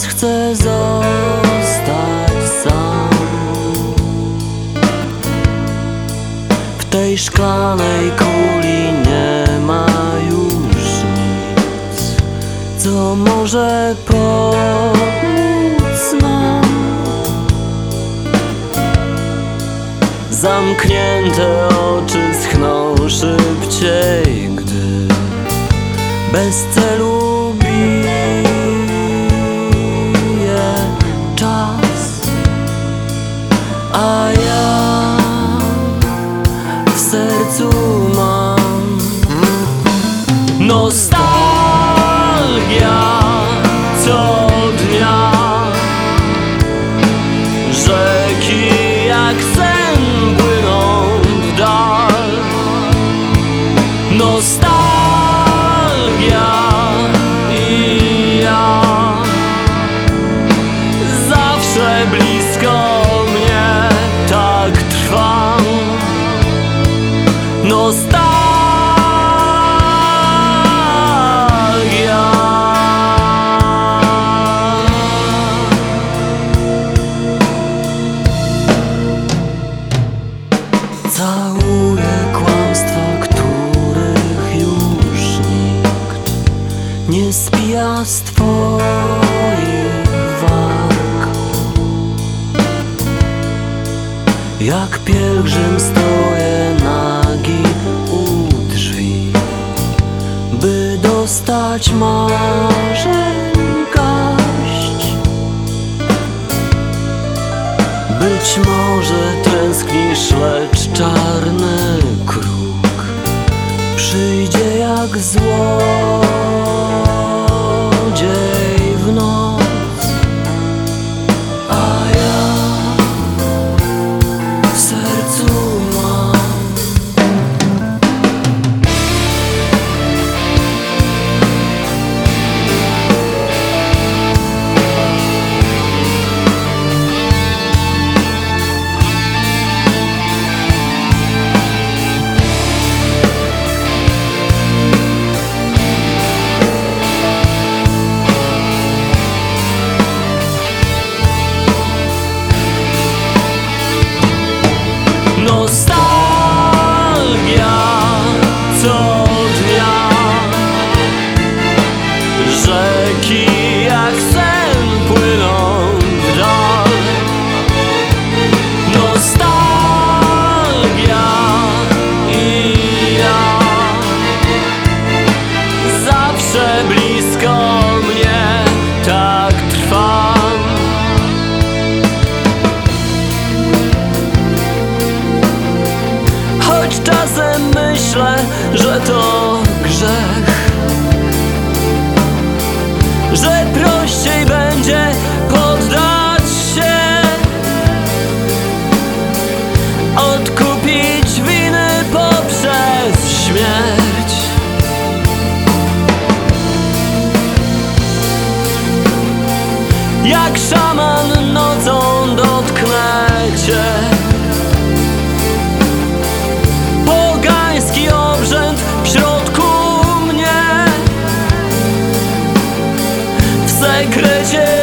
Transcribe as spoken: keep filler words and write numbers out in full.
teraz chcę zostać sam. W tej szklanej kuli nie ma już nic, co może pomóc nam. Zamknięte oczy schną szybciej, gdy bez celu bije czas. A ja w sercu mam nostalgia co dnia. Rzeki jak sen płyną w dal. Nostalgia i ja zawsze blisko mnie tak trwam. Nostalgia. Całuję kłamstwa, których już nikt nie spija z twoich warg. Jak pielgrzym stoję nagi u drzwi, by dostać marzeń garść. Być może tęsknisz, lecz czarny kruk przyjdzie jak złodziej w noc. A ja w sercu mam nostalgia co dnia. Rzeki jak sen płyną w dal. Nostalgia i ja zawsze blisko mnie tak trwam. Choć czasem myślę, że to grzech, że prościej będzie poddać się, odkupić winy poprzez śmierć. Jak szaman nocą dotknę cię. Pogański obrzęd w środku mnie, w sekrecie